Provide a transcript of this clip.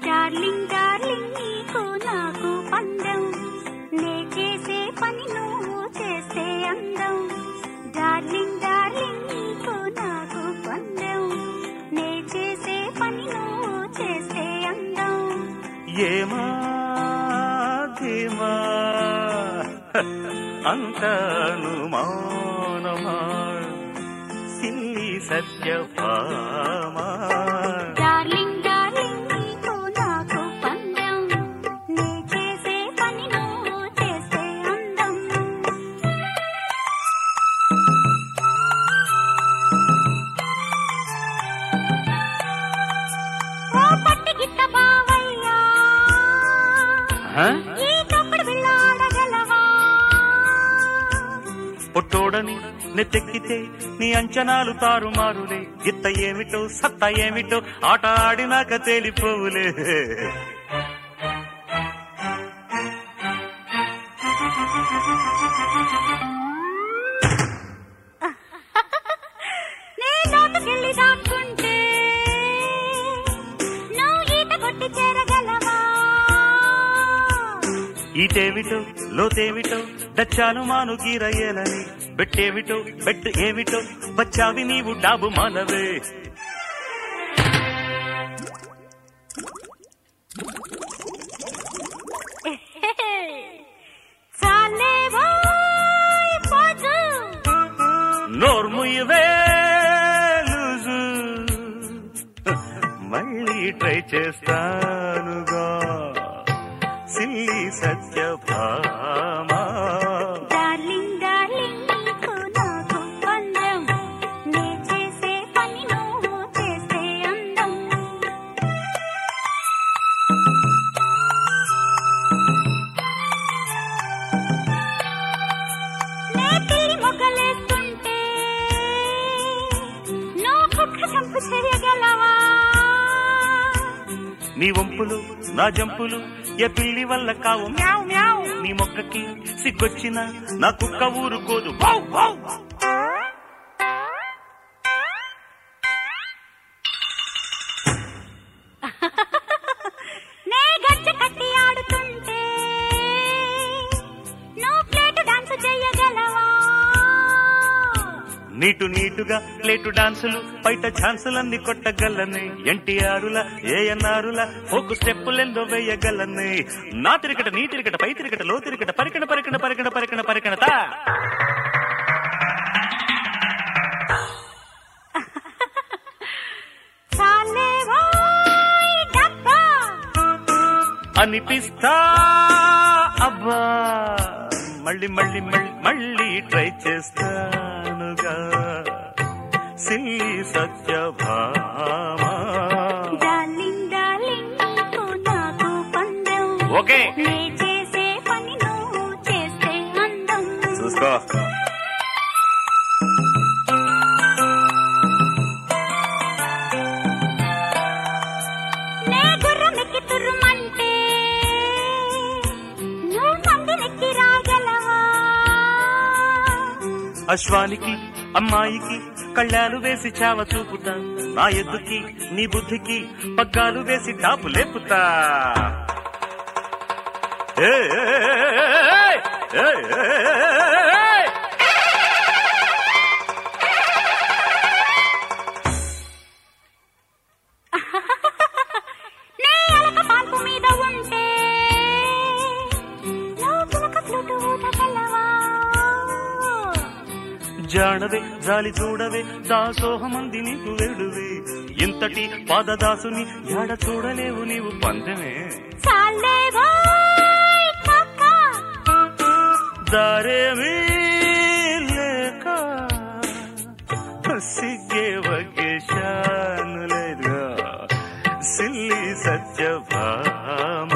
Darling darling నీకు నాకు పందెం, నే చేసే పని నువ్వు చేస్తే అందం. డార్లింగ్ డార్లింగ్ నీకు నాకు పందెం, నే చేసే పని నువ్వు చేస్తే అందం. ఏమా ధీమా అంతను మౌనమా సిల్లి సత్యభామా. డార్లింగ్ డార్లింగ్ నీకు నాకు పందెం, నే చేసే పని నువ్వు చేస్తే అందం. ఓ పట్టి గిట్ట బావయ్యా, ఈ తప్పుడు బిళ్ళ ఆడగలవా? పొట్టోడని నెత్తెక్కితే నీ అంచనాలు తారుమారులే. గిత్త ఏమిటో సత్తా ఏమిటో ఆట ఆడినాక తేలిపోవులే. నే లోతుకెళ్ళి దాక్కుంటే నువ్వు ఈత కొట్టి చేరగలవా? ఈటేమిటో లోతేమిటో దచ్చాను మాను గీరయ్యేలని. బెట్టేమిటో బెట్టు ఏమిటో బచ్చావి నీవు డాబు మానవే. చాలే బాయ్ పోజు, నోర్ముయవే లూజు, మళ్ళీ ట్రై చేస్తానుగా సిల్లి సత్యభామా. డార్లింగ్ డార్లింగ్ నీకు నాకు పందెం, నే చేసే పని నువ్వు చేస్తే అందం. నే పిల్లి మొగ్గలేస్తుంటే నువ్వు కుక్క చంపు చేయగలవా? నీ వంపులు నా జంపులు ఏ పిల్లి వల్ల కావు మ్యావ్ మ్యావ్. నీ మొక్కకి సిగ్గొచ్చిన నా కుక్క ఊరుకోదు వౌ వౌ. నే గజ్జ కట్టి ఆడుతుంటే నువ్వు ప్లేటు డాన్స్ చేయగలవా? నీటు నీటుగా ప్లేటు డాన్సులు బయట ఛాన్సులన్నీ కొట్టగలనే. ఎన్టీఆరుల ఏఎన్ఆరుల ఫోకు స్టెప్పులెందో వేయగలనే. నా తిరికట నీ తిరికట పై తిరికట లో తిరికట పరికణ పరికణ పరికణ పరికణ పరికణత. చాలే బాయ్ డబ్బా, అనిపిస్తా అబ్బా. మళ్ళీ మళ్ళీ మళ్ళీ మళ్ళీ ట్రై చేస్తానుగా సిల్లి సత్యభామా. డార్లింగ్ డార్లింగ్ నీకు నాకు పందెం, ఓకే నే చేసే పని నువ్వు చేస్తే అందం. చూసుకో. నే గుర్రమెక్కి తుర్రుమంటే నువ్వు మందినెక్కి రాగలవా? అశ్వానికి అమ్మాయికి కళ్ళాలు వేసి చావ చూపుతా. నా ఎద్దుకి నీ బుద్ధికి పగ్గాలు వేసి టాపు లేపుతా. ఏ నే అలక పాల్పు మీద ఉంటే నువ్వు పులక ఫ్లూటు ఊదగలవా? జాడవే జాలి చూడవే దాసోహమంది నీకు వేడువే. ఇంతటి పాదదాసుని యాడ చూడలేవు నీవు పందెమే. చాలే బాయ్ కాకా, దారేమీ లేక సిగ్గే వగేశాను లేదుగా సిల్లి సత్యభామ.